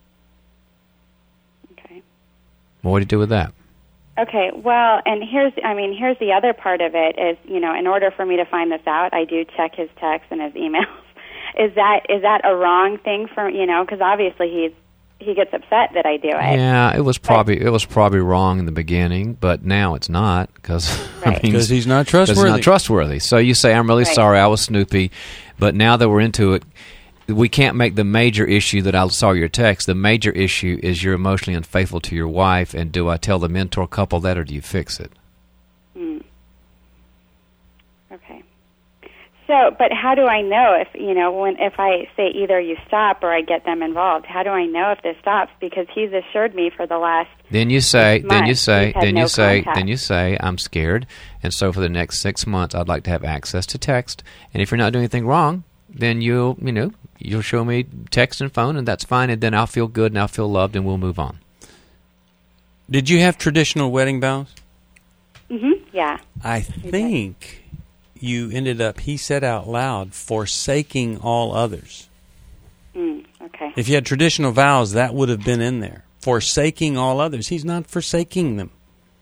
Well, what do you do with that? Okay, well, and here's the other part of it is, you know, in order for me to find this out, I do check his texts and his emails. Is that a wrong thing for, you know, because obviously he gets upset that I do it. Yeah, it was probably wrong in the beginning, but now it's not because he's not trustworthy. So you say, I'm really sorry, I was snoopy, but now that we're into it, we can't make the major issue that I saw your text. The major issue is you're emotionally unfaithful to your wife, and do I tell the mentor couple that, or do you fix it? Okay. So, but how do I know if I say either you stop or I get them involved? How do I know if this stops? Because he's assured me for the last Then you say, I'm scared, and so for the next 6 months, I'd like to have access to text. And if you're not doing anything wrong, then you'll show me text and phone, and that's fine, and then I'll feel good and I'll feel loved, and we'll move on. Did you have traditional wedding vows? Yeah. I think you ended up, he said out loud, forsaking all others. Okay. If you had traditional vows, that would have been in there. Forsaking all others. He's not forsaking them.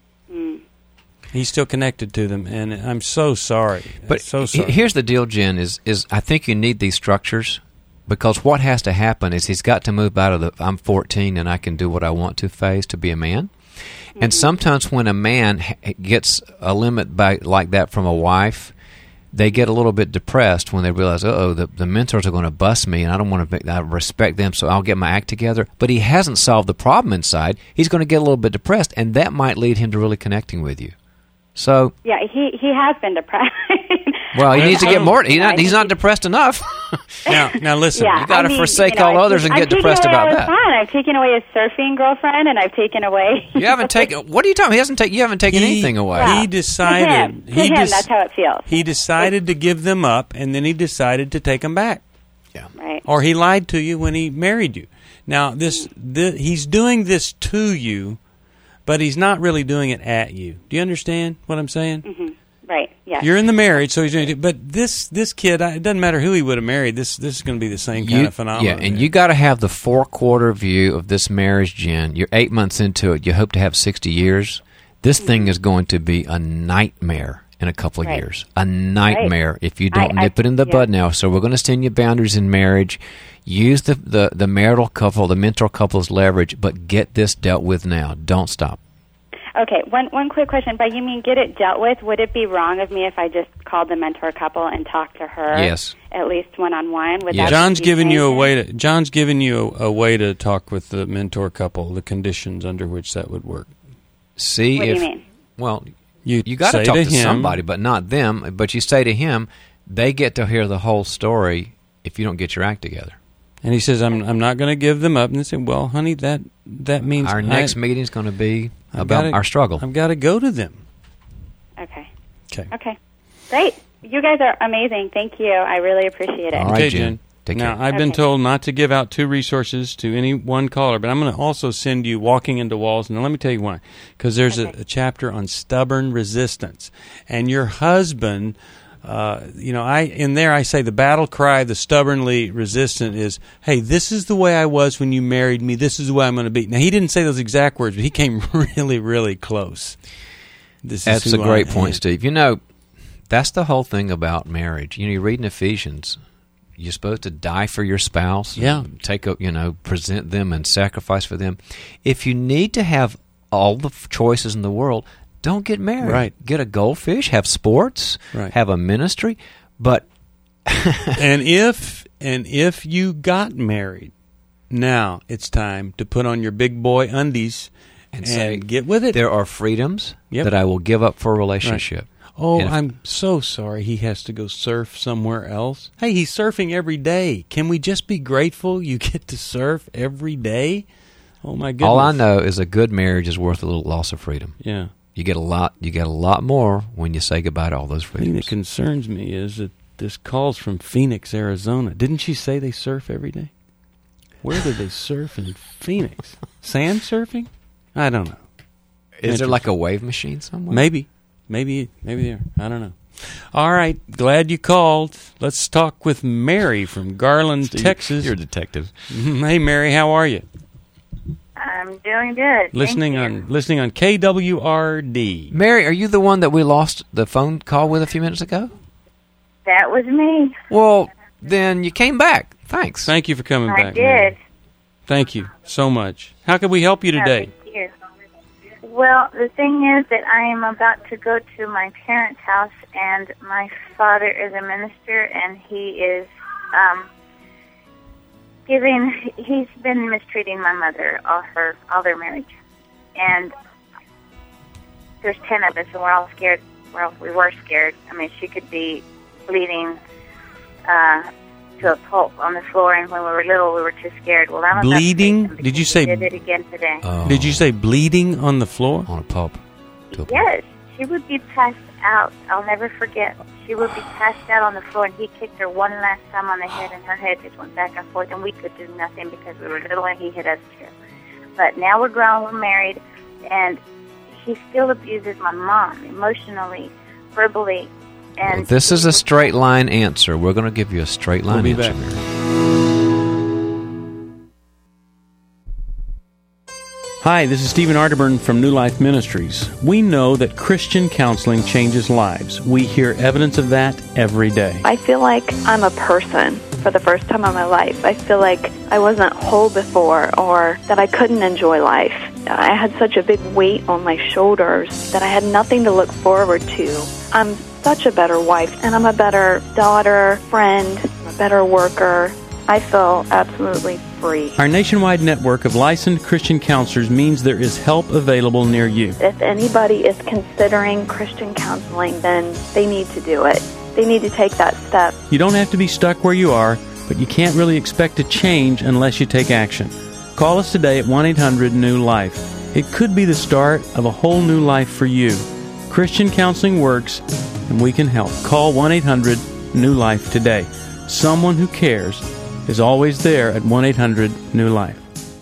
He's still connected to them, and I'm so sorry. But so sorry. Here's the deal, Jen, is I think you need these structures, because what has to happen is he's got to move out of the I'm 14 and I can do what I want to phase to be a man. And sometimes when a man gets a limit like that from a wife, they get a little bit depressed when they realize, the mentors are going to bust me, and I don't want to. I respect them, so I'll get my act together. But he hasn't solved the problem inside. He's going to get a little bit depressed, and that might lead him to really connecting with you. So yeah, he has been depressed. Well, he needs to get more. He's not depressed enough. Now listen. Yeah, you got to forsake all others and get depressed about that. I've taken away his surfing girlfriend, and I've taken away. You haven't taken. What are you talking? You haven't taken anything away. Well, he decided. To him, that's how it feels. He decided to give them up, and then he decided to take them back. Yeah. Right. Or he lied to you when he married you. Now he's doing this to you, but he's not really doing it at you. Do you understand what I'm saying? Mm-hmm. Right. Yeah. You're in the marriage, so he's doing it. But this kid, it doesn't matter who he would have married. This is going to be the same kind of phenomenon. Yeah, and you got to have the 4-quarter view of this marriage, Jen. You're 8 months into it. You hope to have 60 years. This thing is going to be a nightmare in a couple of years. A nightmare if you don't nip it in the bud now. So we're going to send you boundaries in marriage. Use the marital couple, the mentor couple's leverage, but get this dealt with now. Don't stop. Okay, one quick question. By you mean get it dealt with, would it be wrong of me if I just called the mentor couple and talked to her? Yes. At least one-on-one? Yes. John's giving you a way to talk with the mentor couple, the conditions under which that would work. See what if, do you mean? Well, you got to talk to somebody, but not them. But you say to him, they get to hear the whole story if you don't get your act together. And he says, I'm not going to give them up. And they say, well, honey, that means our next meeting is going to be about our struggle. I've got to go to them. Okay. Okay. Great. You guys are amazing. Thank you. I really appreciate it. All right, okay, Jen. Take now, care. I've been told not to give out 2 resources to any one caller, but I'm going to also send you Walking into Walls. And let me tell you why. Because there's a chapter on stubborn resistance. And your husband... I say the battle cry of the stubbornly resistant is, hey, this is the way I was when you married me. This is the way I'm going to be. Now, he didn't say those exact words, but he came really, really close. That's a great point, Steve. That's the whole thing about marriage. You read in Ephesians, you're supposed to die for your spouse. Yeah. Present them and sacrifice for them. If you need to have all the choices in the world, don't get married. Right. Get a goldfish, have sports, have a ministry, but and if you got married, now it's time to put on your big boy undies and say, get with it. There are freedoms that I will give up for a relationship. Right. Oh, I'm so sorry he has to go surf somewhere else. Hey, he's surfing every day. Can we just be grateful you get to surf every day? Oh my goodness. All I know is a good marriage is worth a little loss of freedom. Yeah. You get a lot more when you say goodbye to all those freedoms. The thing that concerns me is that this call's from Phoenix, Arizona. Didn't she say they surf every day? Where do they surf in Phoenix? Sand surfing? I don't know. Is there like a wave machine somewhere? Maybe there. I don't know. All right. Glad you called. Let's talk with Mary from Garland, Texas. You're a detective. Hey, Mary. How are you? I'm doing good. Listening on KWRD. Mary, are you the one that we lost the phone call with a few minutes ago? That was me. Well, then you came back. Thanks. Thank you for coming back. I did. Mary. Thank you so much. How can we help you today? Thank you. Well, the thing is that I am about to go to my parents' house, and my father is a minister, and he is he's been mistreating my mother all their marriage. And there's 10 of us, and we're all scared. Well, we were scared. I mean, she could be bleeding to a pulp on the floor, and when we were little, we were too scared. Well, I'm bleeding? Did you say? She did it again today. Did you say bleeding on the floor? On a pulp. Yes, she would be passed out. I'll never forget. She would be passed out on the floor, and he kicked her one last time on the head, and her head just went back and forth, and we could do nothing because we were little, and he hit us too. But now we're grown, we're married, and he still abuses my mom emotionally, verbally. And this is a straight line answer. We're going to give you a straight line answer. Back. Hi, this is Stephen Arterburn from New Life Ministries. We know that Christian counseling changes lives. We hear evidence of that every day. I feel like I'm a person for the first time in my life. I feel like I wasn't whole before, or that I couldn't enjoy life. I had such a big weight on my shoulders that I had nothing to look forward to. I'm such a better wife, and I'm a better daughter, friend, a better worker. I feel absolutely free. Our nationwide network of licensed Christian counselors means there is help available near you. If anybody is considering Christian counseling, then they need to do it. They need to take that step. You don't have to be stuck where you are, but you can't really expect to change unless you take action. Call us today at 1-800-NEW-LIFE. It could be the start of a whole new life for you. Christian counseling works, and we can help. Call 1-800-NEW-LIFE today. Someone who cares is always there at 1-800-NEW-LIFE.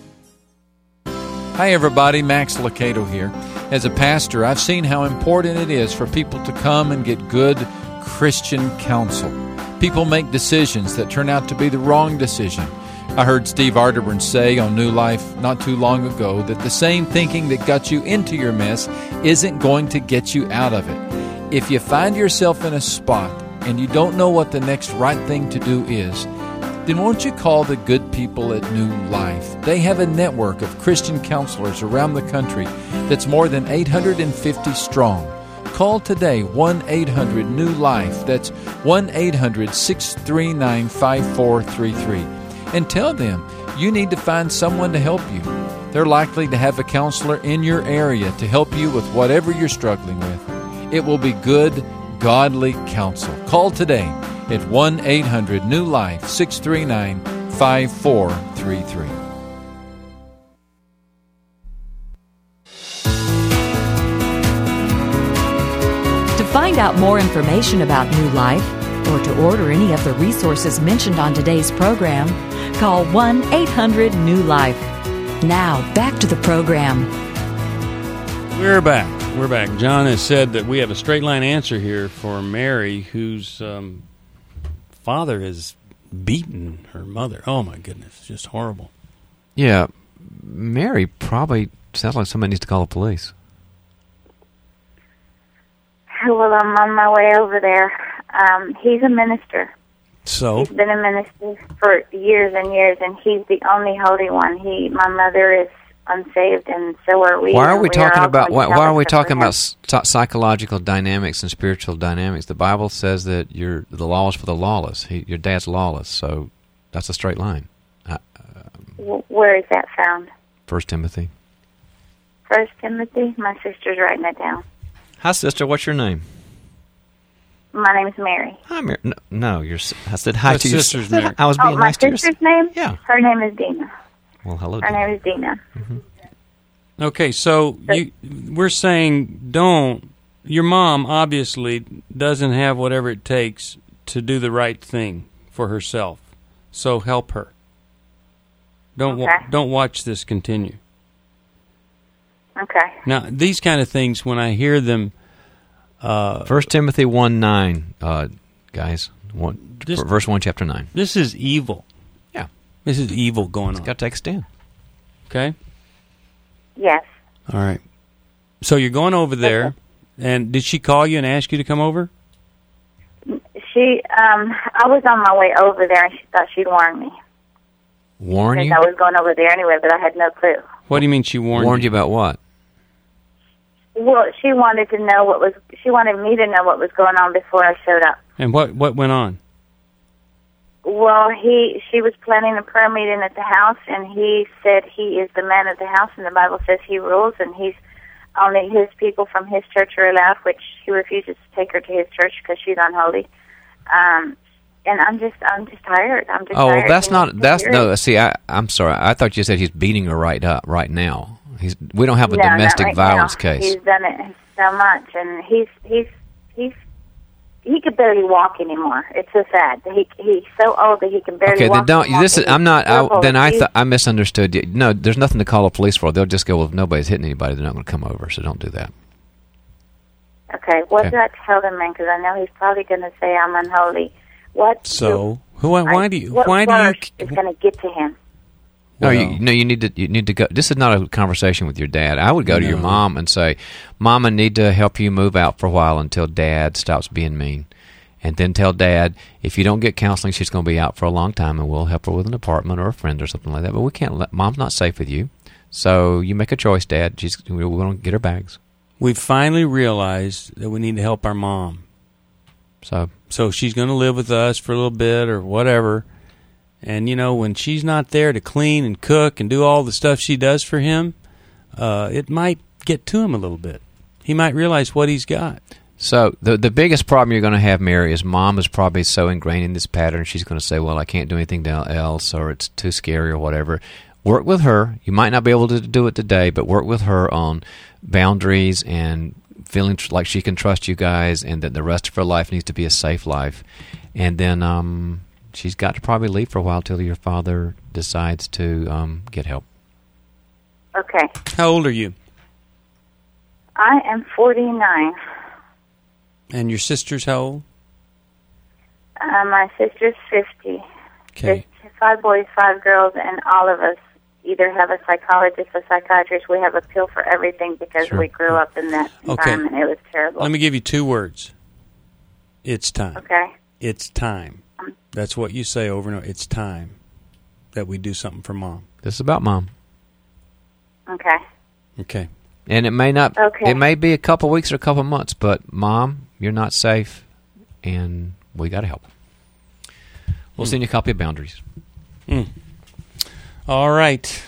Hi everybody, Max Lucado here. As a pastor, I've seen how important it is for people to come and get good Christian counsel. People make decisions that turn out to be the wrong decision. I heard Steve Arterburn say on New Life not too long ago that the same thinking that got you into your mess isn't going to get you out of it. If you find yourself in a spot and you don't know what the next right thing to do is, then won't you call the good people at New Life? They have a network of Christian counselors around the country that's more than 850 strong. Call today, 1-800-NEW-LIFE. That's 1-800-639-5433. And tell them you need to find someone to help you. They're likely to have a counselor in your area to help you with whatever you're struggling with. It will be good, godly counsel. Call today at 1-800-NEW-LIFE 639-5433. To find out more information about New Life or to order any of the resources mentioned on today's program, call 1-800-NEW-LIFE. Now, back to the program. We're back. John has said that we have a straight line answer here for Mary, whose father has beaten her mother. Oh, my goodness. Just horrible. Yeah. Mary probably sounds like somebody needs to call the police. Well, I'm on my way over there. He's a minister. So? He's been a minister for years and years, and he's the only holy one. My mother is unsaved, and so are we. Why are we talking about psychological dynamics and spiritual dynamics? The Bible says that the law is for the lawless. Your dad's lawless, so that's a straight line. Where is that found? 1 Timothy. 1 Timothy? My sister's writing it down. Hi, sister. What's your name? My name's Mary. Hi, Mary. No, I said hi to your sister. Mary. I was being nice to your sister. My sister's name? Yeah. Her name is Dina. Well, hello. Her name is Dina. Mm-hmm. Okay, so we're saying your mom obviously doesn't have whatever it takes to do the right thing for herself. So help her. Don't watch this continue. Okay. Now, these kind of things, when I hear them... 1 Timothy 1:9, guys. Verse 1, chapter 9. This is evil. Yeah. This is evil going on. It's got to take a stand. Okay? Yes. All right. So you're going over there, and did she call you and ask you to come over? I was on my way over there, and she thought she'd warn me. Warn you? Because I was going over there anyway, but I had no clue. What do you mean she warned you? Warned you about what? Well, she wanted me to know what was going on before I showed up. And what went on? Well, she was planning a prayer meeting at the house, and he said he is the man of the house, and the Bible says he rules, and he's only his people from his church are allowed, which he refuses to take her to his church because she's unholy. And I'm just tired. I'm just tired. No. See, I'm sorry. I thought you said he's beating her right now. We don't have a domestic violence case. He's done it so much, and he could barely walk anymore. It's so sad. He's so old that he can barely walk. Okay, I misunderstood you. No, there's nothing to call the police for. They'll just go, well, if nobody's hitting anybody, they're not going to come over, so don't do that. Okay, what do I tell the man? Because I know he's probably going to say I'm unholy. Why do you? Is going to get to him? Well, you need to go. This is not a conversation with your dad. I would go to your mom and say, "Mom, I need to help you move out for a while until Dad stops being mean." And then tell Dad, if you don't get counseling, she's going to be out for a long time, and we'll help her with an apartment or a friend or something like that. But we can't. Mom's not safe with you, so you make a choice, Dad. We're going to get her bags. We've finally realized that we need to help our mom. So she's going to live with us for a little bit or whatever. And, when she's not there to clean and cook and do all the stuff she does for him, it might get to him a little bit. He might realize what he's got. So the biggest problem you're going to have, Mary, is Mom is probably so ingrained in this pattern, she's going to say, well, I can't do anything else, or it's too scary or whatever. Work with her. You might not be able to do it today, but work with her on boundaries and feeling like she can trust you guys, and that the rest of her life needs to be a safe life. And then she's got to probably leave for a while till your father decides to get help. Okay. How old are you? I am 49. And your sister's how old? My sister's 50. Okay. There's 5 boys, 5 girls, and all of us either have a psychologist or psychiatrist. We have a pill for everything because we grew up in that environment. It was terrible. Let me give you 2 words. It's time. Okay. It's time. That's what you say over and over. It's time that we do something for Mom. This is about Mom. Okay. Okay. And it may not. Okay. It may be a couple weeks or a couple months, but Mom, you're not safe, and we got to help. We'll send you a copy of Boundaries. All right.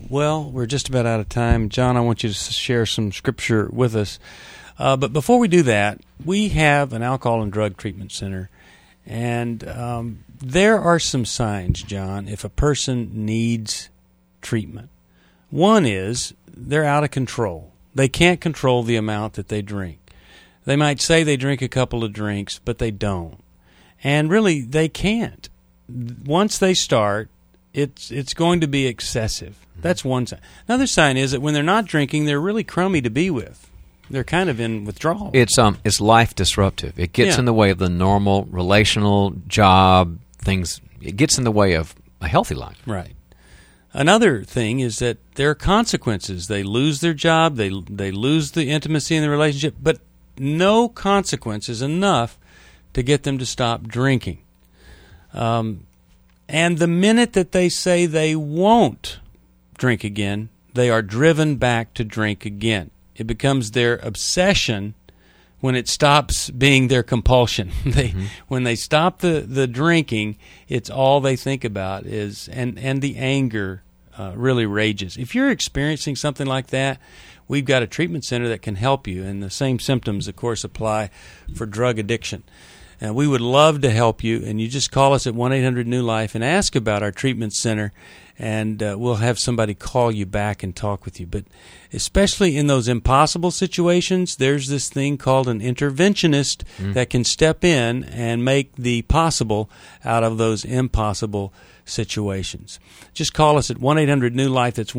Well, we're just about out of time. John, I want you to share some scripture with us. But before we do that, we have an alcohol and drug treatment center. And there are some signs, John, if a person needs treatment. One is they're out of control. They can't control the amount that they drink. They might say they drink a couple of drinks, but they don't. And really, they can't. Once they start, it's going to be excessive. That's one sign. Another sign is that when they're not drinking, they're really crummy to be with. They're kind of in withdrawal. It's life disruptive. It gets in the way of the normal relational job things. It gets in the way of a healthy life. Right. Another thing is that there are consequences. They lose their job. They lose the intimacy in the relationship. But no consequence is enough to get them to stop drinking. And the minute that they say they won't drink again, they are driven back to drink again. It becomes their obsession when it stops being their compulsion. When they stop the drinking, it's all they think about is, and the anger really rages. If you're experiencing something like that, we've got a treatment center that can help you, and the same symptoms, of course, apply for drug addiction. And we would love to help you, and you just call us at 1-800-NEW-LIFE and ask about our treatment center, and we'll have somebody call you back and talk with you. But especially in those impossible situations, there's this thing called an interventionist that can step in and make the possible out of those impossible situations. Just call us at 1-800-NEW-LIFE. That's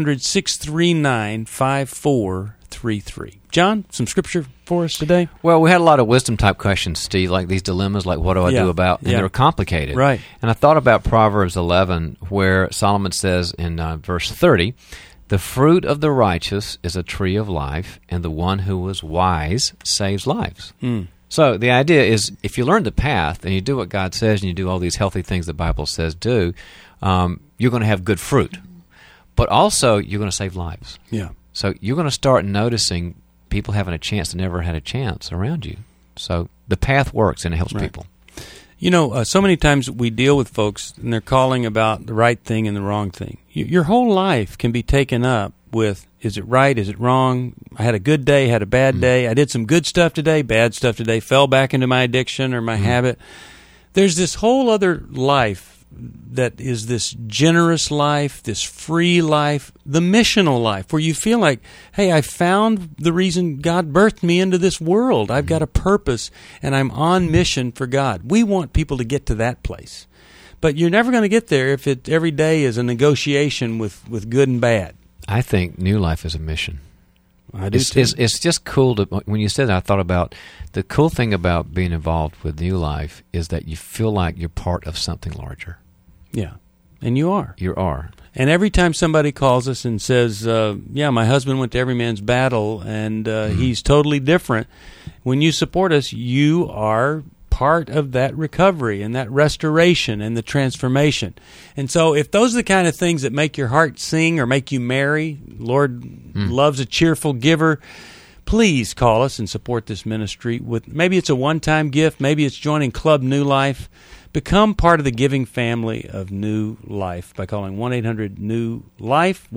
1-800-639-5433. John, some scripture for us today? Well, we had a lot of wisdom-type questions, Steve, like these dilemmas, like what do I do about, and they're complicated. Right. And I thought about Proverbs 11, where Solomon says in verse 30, the fruit of the righteous is a tree of life, and the one who is wise saves lives. So the idea is if you learn the path and you do what God says and you do all these healthy things the Bible says do, you're going to have good fruit. But also you're going to save lives. Yeah. So you're going to start noticing people having a chance that never had a chance around you. So the path works and it helps people. You know, so many times we deal with folks and they're calling about the right thing and the wrong thing. Your whole life can be taken up with, is it right, is it wrong? I had a good day, had a bad day. I did some good stuff today, bad stuff today, fell back into my addiction or my habit. There's this whole other life that is this generous life, this free life, the missional life, where you feel like, hey, I found the reason God birthed me into this world. I've got a purpose, and I'm on mission for God. We want people to get to that place. But you're never going to get there if every day is a negotiation with good and bad. I think New Life is a mission. I do too. It's just cool to, when you said that, I thought about the cool thing about being involved with New Life is that you feel like you're part of something larger. Yeah, and you are. You are. And every time somebody calls us and says, yeah, my husband went to Every Man's Battle, and he's totally different, when you support us, you are part of that recovery and that restoration and the transformation. And so if those are the kind of things that make your heart sing or make you merry, Lord loves a cheerful giver, please call us and support this ministry. With maybe it's a one-time gift, maybe it's joining Club New Life. Become part of the giving family of New Life by calling 1-800-NEW-LIFE,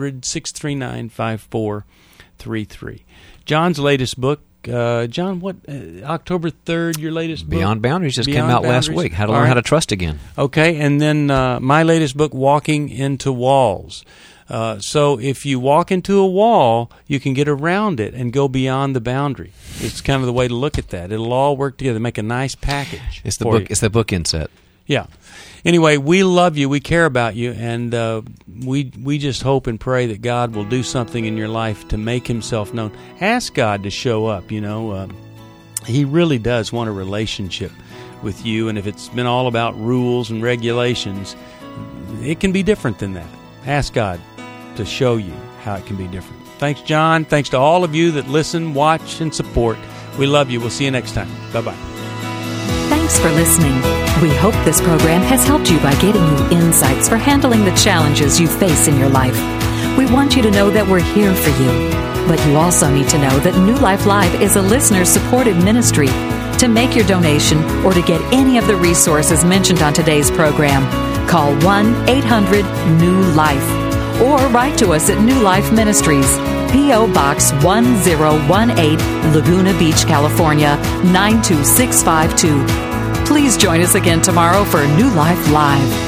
1-800-639-5433. John's latest book, John, what, October 3rd, your latest book? Beyond Boundaries just came out last week. How to Learn How to Trust Again. Okay, and then my latest book, Walking into Walls. So if you walk into a wall, you can get around it and go beyond the boundary. It's kind of the way to look at that. It'll all work together, make a nice package. It's the book. It's the book inset. Yeah. Anyway, we love you. We care about you, and we just hope and pray that God will do something in your life to make Himself known. Ask God to show up. You know, He really does want a relationship with you, and if it's been all about rules and regulations, it can be different than that. Ask God to show you how it can be different. Thanks, John. Thanks to all of you that listen, watch, and support. We love you. We'll see you next time. Bye-bye. Thanks for listening. We hope this program has helped you by getting you insights for handling the challenges you face in your life. We want you to know that we're here for you. But you also need to know that New Life Live is a listener-supported ministry. To make your donation or to get any of the resources mentioned on today's program, call 1-800-NEW-LIFE or write to us at New Life Ministries, P.O. Box 1018, Laguna Beach, California, 92652. Please join us again tomorrow for New Life Live.